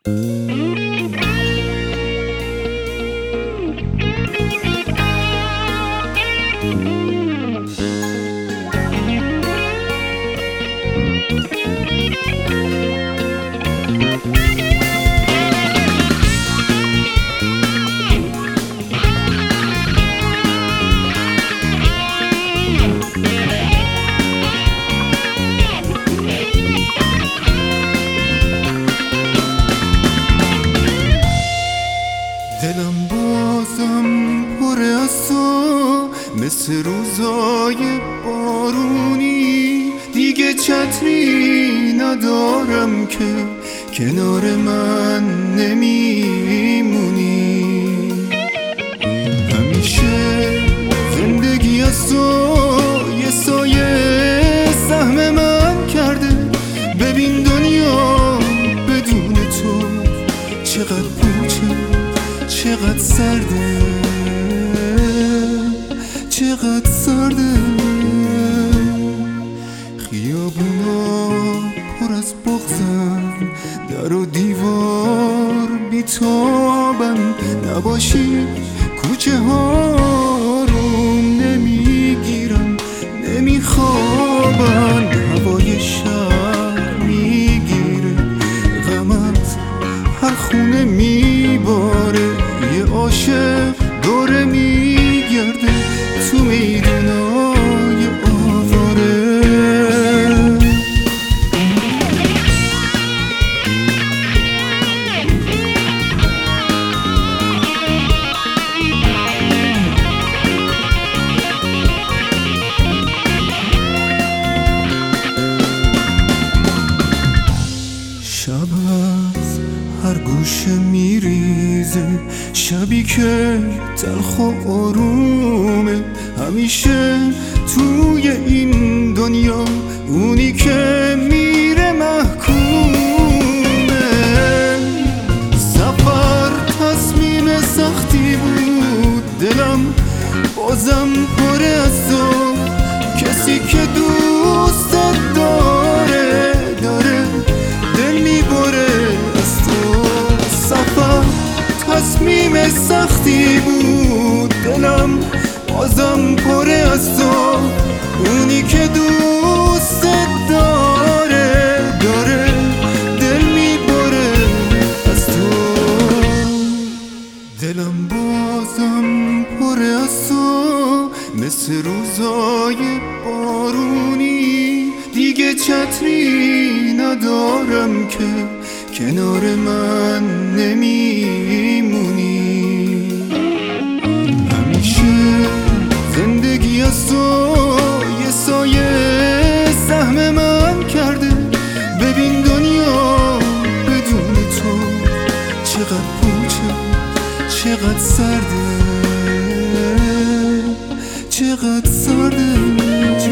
دلم بازم پر از تو، مثل روزای بارونی. دیگه چتری ندارم که کنار من نمیمونی. همیشه زندگی از تو یه سایه سهم من کرده. ببین دنیا بدون تو چقدر پوچه، چقدر سرده، چقدر سرده. خیابونا پر از بغضن، در و دیوار بیتابن. نباشی کوچه ها رو نمیگیرن، نمیخوابن. هوای شهر میگیره غمت، هر خونه میباره. یه عاشق دوره میگرده تو میدونای آواره. شب از هر گوشه میریزه، شبی که تلخ و آرومه. همیشه توی این دنیا اونی که میره محکومه. سفر تصمیم سختی بود، دلم بازم پر از تو. کسی که دوستت داره دل میبره از تو. سفر تصمیم سختی بود، دلم بازم پر از تو. اونی که دوستت داره دل میبره از تو. دلم بازم پر از تو، مثل روزای بارونی. دیگه چتری ندارم که کنار من نمیمونی. همیشه زندگی از تو یه سایه سهم من کرده. ببین دنیا بدون تو چقدر پوچه، چقدر سرده، چقدر سرده.